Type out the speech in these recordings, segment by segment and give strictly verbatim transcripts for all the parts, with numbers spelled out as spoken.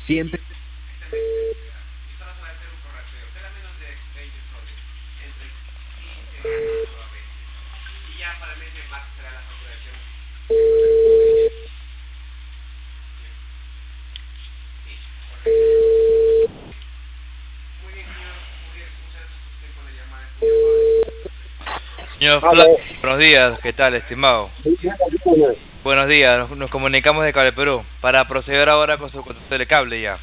Siempre. Señor Fla buenos días, ¿qué tal, estimado? Buenos días, nos, nos comunicamos de Cable Perú para proceder ahora con su contrato de cable ya.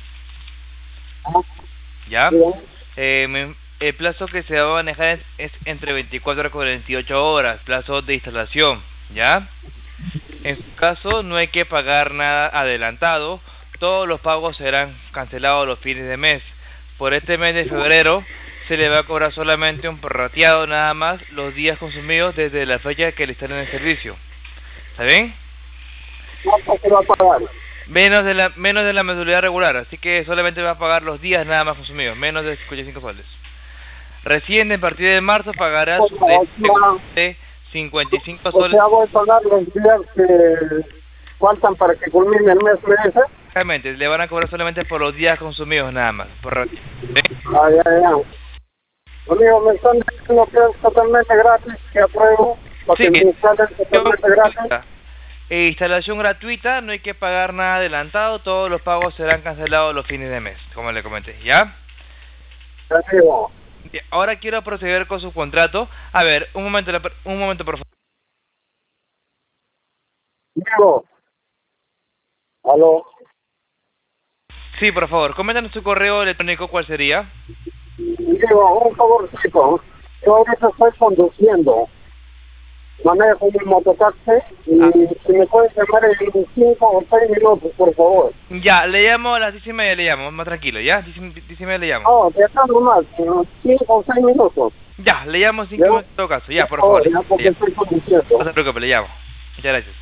¿Ya? Eh, me, el plazo que se va a manejar es, es entre veinticuatro a cuarenta y ocho horas, plazo de instalación, ¿ya? En su caso no hay que pagar nada adelantado, todos los pagos serán cancelados los fines de mes. Por este mes de febrero se le va a cobrar solamente un prorrateado nada más los días consumidos desde la fecha que le están en el servicio. ¿Está bien? ¿Cuánto se va a pagar? Menos de la menos de la mensualidad regular, así que solamente va a pagar los días nada más consumidos, menos de cincuenta y cinco soles. Recién a partir de marzo pagará su de cincuenta y cinco soles. O sea, voy a pagar los días que faltan para que culmine el mes, ¿me dice? Exactamente, le van a cobrar solamente por los días consumidos nada más. Por... ¿sí? Ah, ya, ya. Amigo, me están diciendo que es totalmente gratis, que apruebo, para Sí, que me instalen totalmente gratis. E instalación gratuita, no hay que pagar nada adelantado, todos los pagos serán cancelados los fines de mes, como le comenté, ¿ya? Amigo. Ahora quiero proceder con su contrato. A ver, un momento, un momento por favor. Diego. ¿Aló? Sí, por favor, coméntanos su correo electrónico, ¿cuál sería? Diego, un favorcito. Yo ahorita estoy conduciendo. Manejo un mototaxi y ah. si me puedes llamar en cinco o seis minutos, por favor. Ya, le llamo a las diez y media, le llamo, más tranquilo, ¿ya? diez y media le llamo. No, te estás nomás, cinco o seis minutos. Ya, le llamo cinco minutos en todo caso, ya, por favor. Ya, porque estoy conduciendo. No se preocupe, le llamo. Muchas gracias.